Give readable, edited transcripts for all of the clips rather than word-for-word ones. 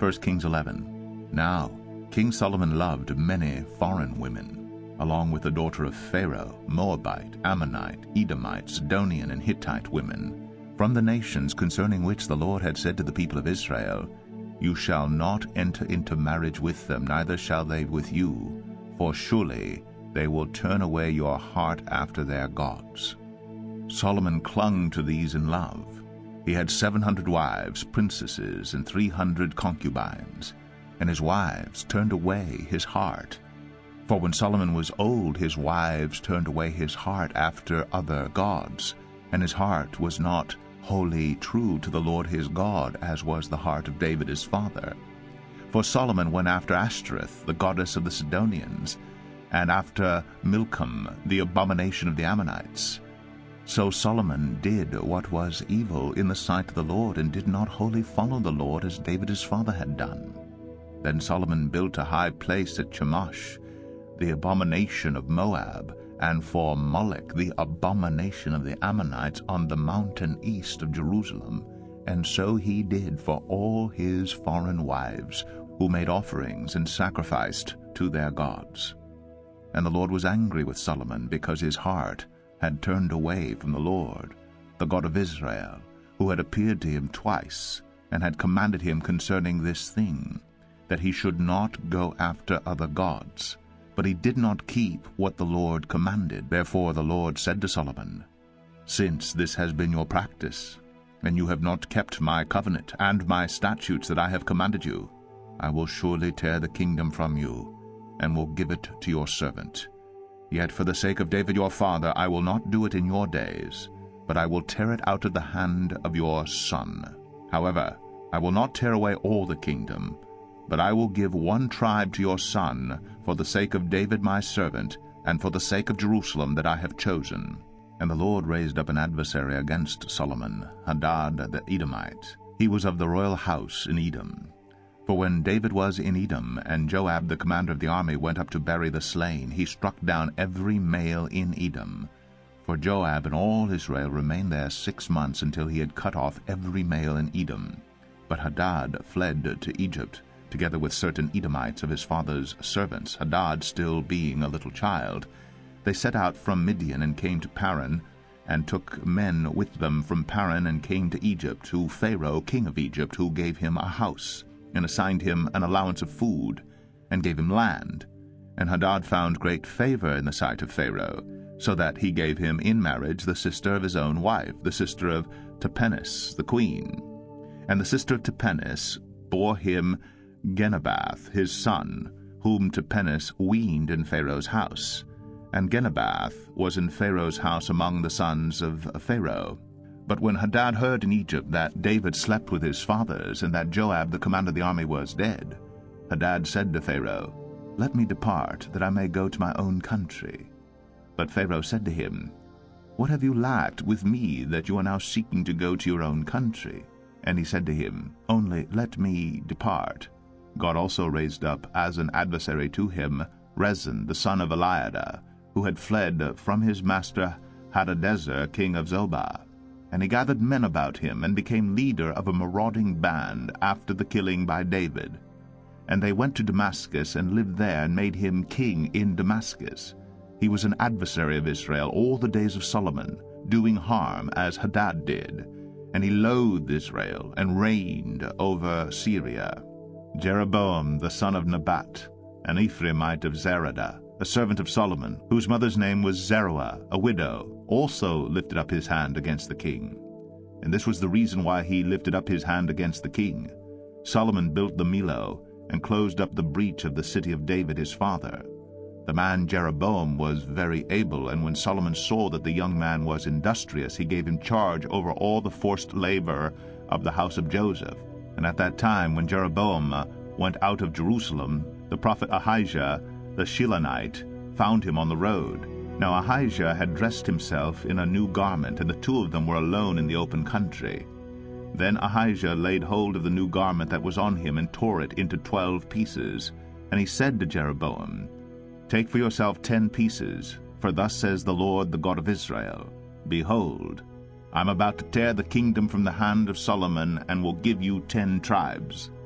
1 Kings 11. Now King Solomon loved many foreign women, along with the daughter of Pharaoh, Moabite, Ammonite, Edomite, Sidonian, and Hittite women, from the nations concerning which the Lord had said to the people of Israel, You shall not enter into marriage with them, neither shall they with you, for surely they will turn away your heart after their gods. Solomon clung to these in love. He had 700 wives, princesses, and 300 concubines, and his wives turned away his heart. For when Solomon was old, his wives turned away his heart after other gods, and his heart was not wholly true to the Lord his God, as was the heart of David his father. For Solomon went after Ashtoreth, the goddess of the Sidonians, and after Milcom, the abomination of the Ammonites. So Solomon did what was evil in the sight of the Lord, and did not wholly follow the Lord as David his father had done. Then Solomon built a high place at Chemosh, the abomination of Moab, and for Molech, the abomination of the Ammonites, on the mountain east of Jerusalem. And so he did for all his foreign wives, who made offerings and sacrificed to their gods. And the Lord was angry with Solomon, because his heart had turned away from the Lord, the God of Israel, who had appeared to him twice, and had commanded him concerning this thing, that he should not go after other gods. But he did not keep what the Lord commanded. Therefore the Lord said to Solomon, Since this has been your practice, and you have not kept my covenant and my statutes that I have commanded you, I will surely tear the kingdom from you, and will give it to your servant. Yet for the sake of David your father I will not do it in your days, but I will tear it out of the hand of your son. However, I will not tear away all the kingdom, but I will give one tribe to your son, for the sake of David my servant, and for the sake of Jerusalem that I have chosen. And the Lord raised up an adversary against Solomon, Hadad the Edomite. He was of the royal house in Edom. For when David was in Edom, and Joab the commander of the army went up to bury the slain, he struck down every male in Edom. For Joab and all Israel remained there 6 months, until he had cut off every male in Edom. But Hadad fled to Egypt, together with certain Edomites of his father's servants, Hadad still being a little child. They set out from Midian and came to Paran, and took men with them from Paran, and came to Egypt, to Pharaoh king of Egypt, who gave him a house, and assigned him an allowance of food, and gave him land. And Hadad found great favor in the sight of Pharaoh, so that he gave him in marriage the sister of his own wife, the sister of Tahpenes the queen. And the sister of Tahpenes bore him Genubath his son, whom Tahpenes weaned in Pharaoh's house. And Genubath was in Pharaoh's house among the sons of Pharaoh. But when Hadad heard in Egypt that David slept with his fathers, and that Joab the commander of the army was dead, Hadad said to Pharaoh, Let me depart, that I may go to my own country. But Pharaoh said to him, What have you lacked with me, that you are now seeking to go to your own country? And he said to him, Only let me depart. God also raised up as an adversary to him Rezin the son of Eliada, who had fled from his master Hadadezer king of Zobah. And he gathered men about him, and became leader of a marauding band after the killing by David. And they went to Damascus, and lived there, and made him king in Damascus. He was an adversary of Israel all the days of Solomon, doing harm as Hadad did. And he loathed Israel, and reigned over Syria. Jeroboam the son of Nebat, an Ephraimite of Zeradah, a servant of Solomon, whose mother's name was Zeruah, a widow, also lifted up his hand against the king. And this was the reason why he lifted up his hand against the king. Solomon built the Millo, and closed up the breach of the city of David his father. The man Jeroboam was very able, and when Solomon saw that the young man was industrious, he gave him charge over all the forced labor of the house of Joseph. And at that time, when Jeroboam went out of Jerusalem, the prophet Ahijah the Shilonite found him on the road. Now Ahijah had dressed himself in a new garment, and the two of them were alone in the open country. Then Ahijah laid hold of the new garment that was on him, and tore it into 12 pieces. And he said to Jeroboam, Take for yourself 10 pieces, for thus says the Lord, the God of Israel, Behold, I am about to tear the kingdom from the hand of Solomon, and will give you 10 tribes.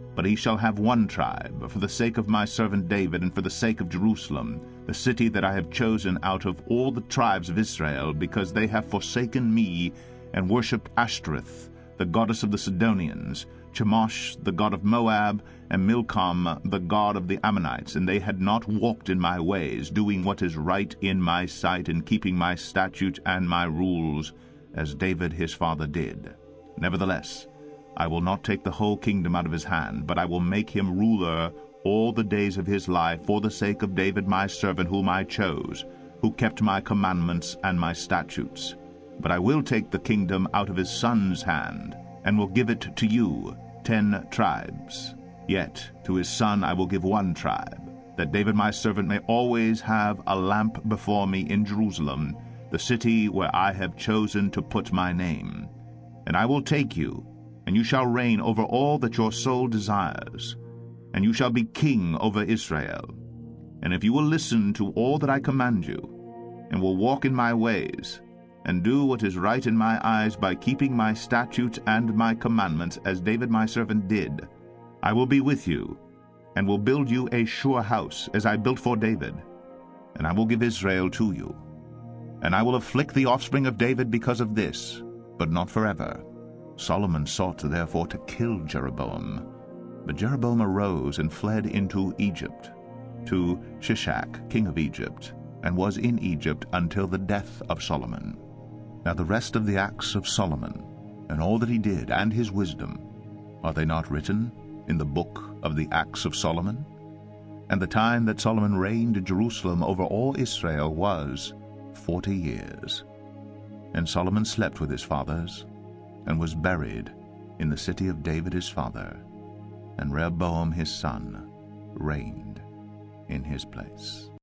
But he shall have one tribe, for the sake of my servant David, and for the sake of Jerusalem, the city that I have chosen out of all the tribes of Israel, because they have forsaken me, and worshipped Ashtoreth, the goddess of the Sidonians, Chemosh, the god of Moab, and Milcom, the god of the Ammonites, and they had not walked in my ways, doing what is right in my sight, and keeping my statutes and my rules, as David his father did. Nevertheless, I will not take the whole kingdom out of his hand, but I will make him ruler all the days of his life, for the sake of David my servant, whom I chose, who kept my commandments and my statutes. But I will take the kingdom out of his son's hand, and will give it to you, 10 tribes. Yet to his son I will give 1 tribe, that David my servant may always have a lamp before me in Jerusalem, the city where I have chosen to put my name. And I will take you, and you shall reign over all that your soul desires, and you shall be king over Israel. And if you will listen to all that I command you, and will walk in my ways, and do what is right in my eyes by keeping my statutes and my commandments, as David my servant did, I will be with you, and will build you a sure house, as I built for David, and I will give Israel to you. And I will afflict the offspring of David because of this, but not forever. Solomon sought therefore to kill Jeroboam. But Jeroboam arose and fled into Egypt, to Shishak king of Egypt, and was in Egypt until the death of Solomon. Now the rest of the acts of Solomon, and all that he did, and his wisdom, are they not written in the book of the acts of Solomon? And the time that Solomon reigned in Jerusalem over all Israel was 40 years. And Solomon slept with his fathers, and was buried in the city of David his father, and Rehoboam his son reigned in his place.